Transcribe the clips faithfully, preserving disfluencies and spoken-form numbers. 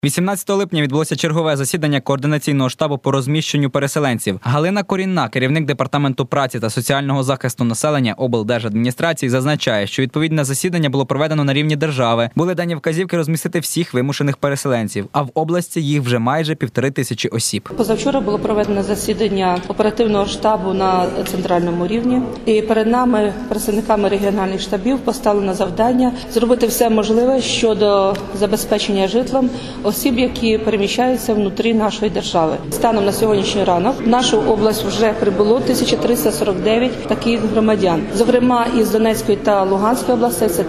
вісімнадцятого липня відбулося чергове засідання координаційного штабу по розміщенню переселенців. Галина Корінна, керівник департаменту праці та соціального захисту населення облдержадміністрації, зазначає, що відповідне засідання було проведено на рівні держави. Були дані вказівки розмістити всіх вимушених переселенців, а в області їх вже майже півтори тисячі осіб. Позавчора було проведено засідання оперативного штабу на центральному рівні. І перед нами, представниками регіональних штабів, поставлено завдання зробити все можливе щодо забезпечення житлом осіб, які переміщаються внутрі нашої держави. Станом на сьогоднішній ранок в нашу область вже прибуло тисяча триста сорок дев'ять таких громадян. Зокрема, із Донецької та Луганської областей це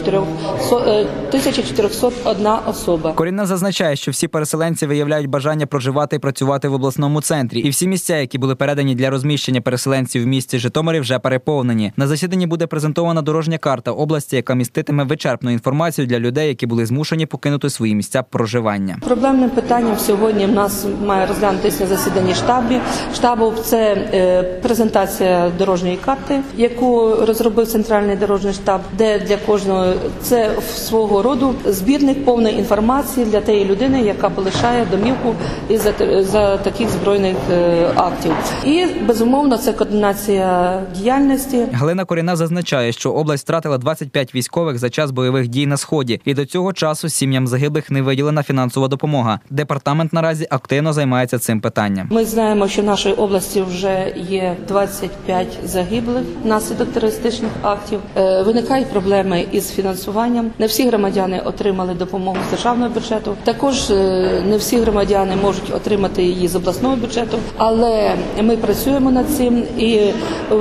тисяча чотириста одна особа. Корінна зазначає, що всі переселенці виявляють бажання проживати і працювати в обласному центрі. І всі місця, які були передані для розміщення переселенців в місті Житомирі, вже переповнені. На засіданні буде презентована дорожня карта області, яка міститиме вичерпну інформацію для людей, які були змушені покинути свої місця проживання. Проблемним питанням сьогодні в нас має розглянутися на засіданні штабі. Штабу це е, презентація дорожньої карти, яку розробив центральний дорожній штаб, де для кожного це свого роду збірник повної інформації для тієї людини, яка полишає домівку із-за за таких збройних е, актів. І, безумовно, це координація діяльності. Галина Корінна зазначає, що область втратила двадцять п'ять військових за час бойових дій на Сході. І до цього часу сім'ям загиблих не виділена фінансова допомога. Департамент наразі активно займається цим питанням. Ми знаємо, що в нашій області вже є двадцять п'ять загиблих внаслідок терористичних актів. Е, виникають проблеми із фінансуванням. Не всі громадяни отримали допомогу з державного бюджету. Також е, не всі громадяни можуть отримати її з обласного бюджету. Але ми працюємо над цим, і е,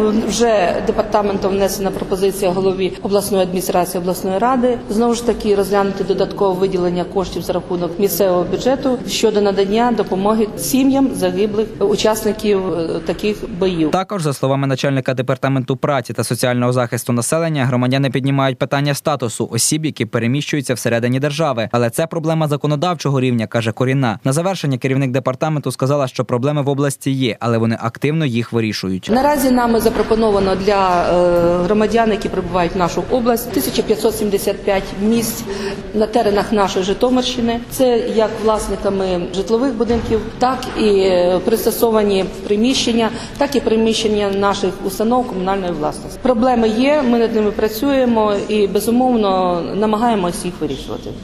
вже департаментом внесена пропозиція голові обласної адміністрації, обласної ради знову ж таки розглянути додаткове виділення коштів за рахунок місцевого бюджету щодо надання допомоги сім'ям загиблих учасників таких боїв. Також, за словами начальника департаменту праці та соціального захисту населення, громадяни піднімають питання статусу осіб, які переміщуються всередині держави. Але це проблема законодавчого рівня, каже Корінна. На завершення керівник департаменту сказала, що проблеми в області є, але вони активно їх вирішують. Наразі нами запропоновано для громадян, які прибувають в нашу область, тисяча п'ятсот сімдесят п'ять місць на теренах нашої Житомирщини. Це як власниками житлових будинків, так і пристосовані приміщення, так і приміщення наших установ комунальної власності. Проблеми є, ми над ними працюємо і, безумовно, намагаємося їх вирішувати.